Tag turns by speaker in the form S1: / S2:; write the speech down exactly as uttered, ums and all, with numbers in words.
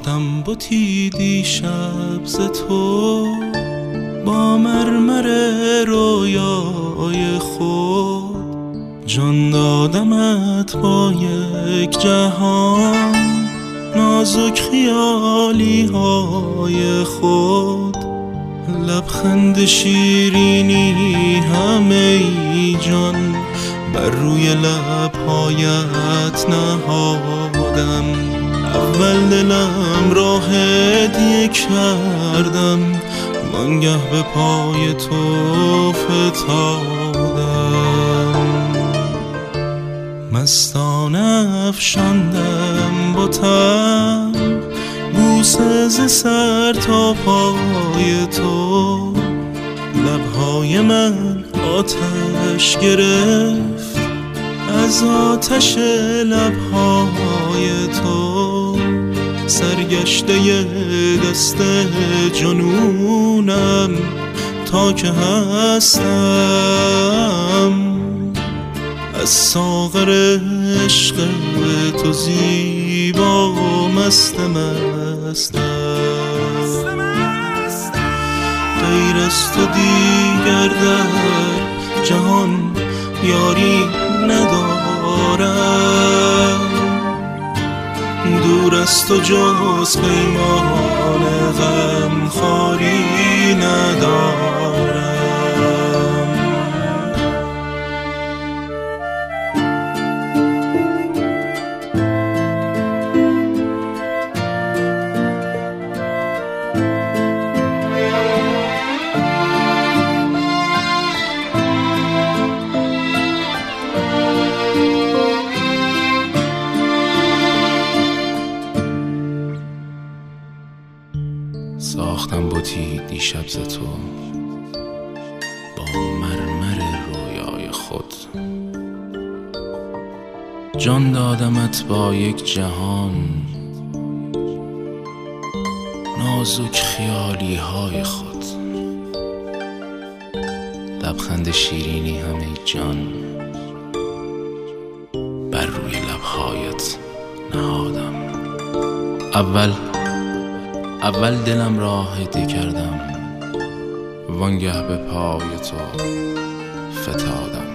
S1: ساختم بتی دیشب ز تو با مرمر رویای خود، جان دادمت با یک جهان نازک خیالی های خود. لبخند شیرینی همه جان بر روی لبهایت نهادم. اول دلم را هدیه کردم، وانگه به پای تو فتادم. مستانه افشاندم بتم بوسه ز سر تا پای تو. لبهای من آتش گرفت از آتش لبهای تو. سرگشته دست جنونم تا که هستم، از ساغر عشق تو زیبا مست مستم. غیر از تو دیگر در جهان یاری ندارم، دور از تو جز پیمان غم خواری ندارم. ساختم بتی دیشب ز تو با مرمر رویای خود، جان دادمت با یک جهان نازک خیالی های خود. لبخند شیرینی همه جان بر روی لبهایت نهادم. اول اول دلم را هدیه کردم، وانگه به پای تو فتادم.